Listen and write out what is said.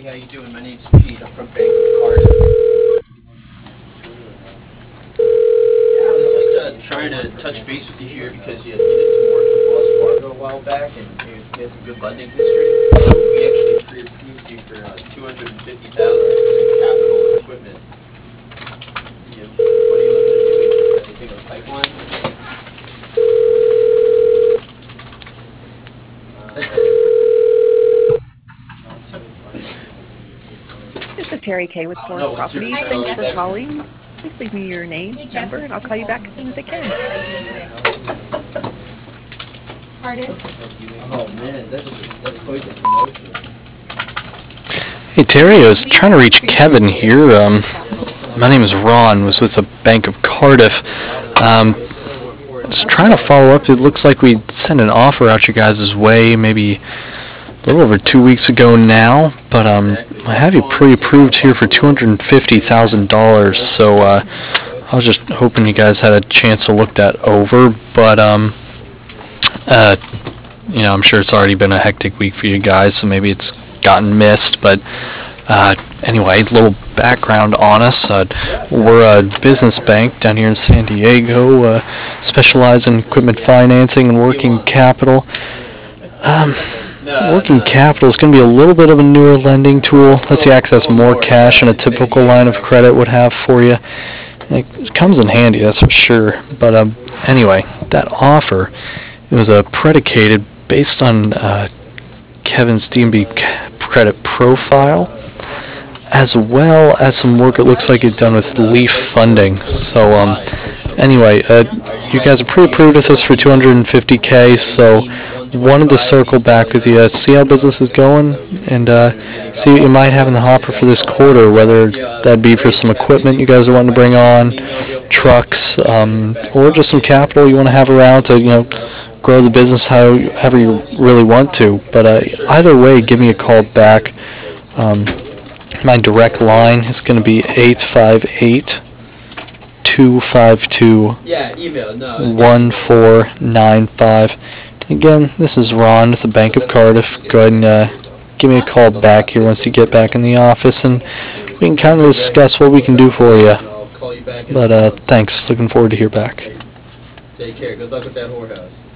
Hey, how you doing? My name's Pete. I'm from Bank of Cardiff. Yeah, I was just trying to touch base with you here because you did some work with Wells Fargo a while back and you had some good lending history. So we actually pre-approved you for $250,000 in capital equipment. What are you looking to do? You got anything in the pipeline? This is Terry Kay with Forest No, what's your Properties. salary Thanks for there? calling. Please leave me your name, number, and I'll call you back as soon as I can. Pardon? Oh man, that's quite the promotion. Hey Terry, I was trying to reach Kevin here. My name is Ron, was with the Bank of Cardiff. Just trying to follow up. It looks like we sent an offer out your guys' way maybe a little over 2 weeks ago now, but I have you pre-approved here for $250,000. So I was just hoping you guys had a chance to look that over, but I'm sure it's already been a hectic week for you guys, so maybe it's gotten missed, but anyway, a little background on us. We're a business bank down here in San Diego, specialize in equipment financing and working capital. Working capital is going to be a little bit of a newer lending tool. Lets you access more cash than a typical line of credit would have for you. It comes in handy, that's for sure. But anyway, that offer, it was predicated based on Kevin's D&B credit profile, as well as some work it looks like you've done with Leaf Funding. So anyway, you guys are pre-approved with us for $250K, so wanted to circle back with you, see how business is going, and see what you might have in the hopper for this quarter, whether that be for some equipment you guys are wanting to bring on, trucks, or just some capital you want to have around to, grow the business however you really want to. But either way, give me a call back. My direct line is going to be 858-252-1495. Again, this is Ron with the Bank of Cardiff. Go ahead and give me a call back here once you get back in the office, and we can kind of discuss what we can do for you. But thanks. Looking forward to hear back. Take care. Good luck with that whorehouse.